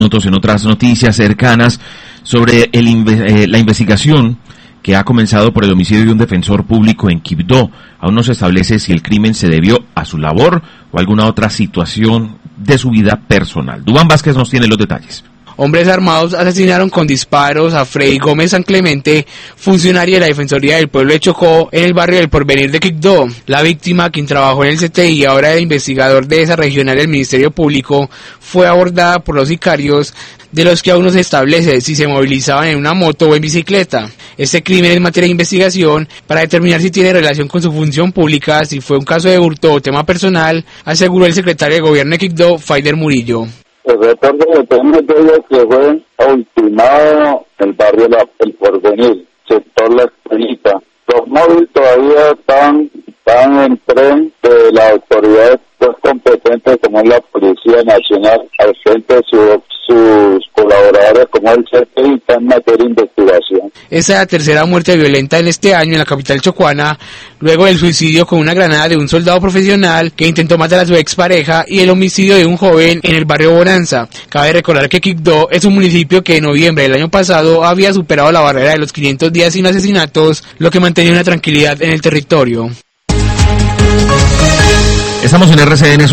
En otras noticias cercanas sobre la investigación que ha comenzado por el homicidio de un defensor público en Quibdó. Aún no se establece si el crimen se debió a su labor o a alguna otra situación de su vida personal. Duván Vázquez nos tiene los detalles. Hombres armados asesinaron con disparos a Freddy Gómez San Clemente, funcionario de la Defensoría del Pueblo de Chocó, en el barrio del Porvenir de Quibdó. La víctima, quien trabajó en el CTI y ahora es investigador de esa regional del Ministerio Público, fue abordada por los sicarios, de los que aún no se establece si se movilizaban en una moto o en bicicleta. Este crimen es materia de investigación para determinar si tiene relación con su función pública, si fue un caso de hurto o tema personal, aseguró el secretario de Gobierno de Quibdó, Faider Murillo. El reporte que tenemos de ellos que fue ultimado el barrio El Porvenir, sector La Escuelita. Los móviles todavía están en tren de las autoridades competentes como es la Policía Nacional, al frente de sus colaboradores como el CTI, está en materia de investigación. Esa es la tercera muerte violenta en este año en la capital chocuana, luego del suicidio con una granada de un soldado profesional que intentó matar a su expareja y el homicidio de un joven en el barrio Bonanza. Cabe recordar que Quibdó es un municipio que en noviembre del año pasado había superado la barrera de los 500 días sin asesinatos, lo que mantenía una tranquilidad en el territorio. Estamos en RCN.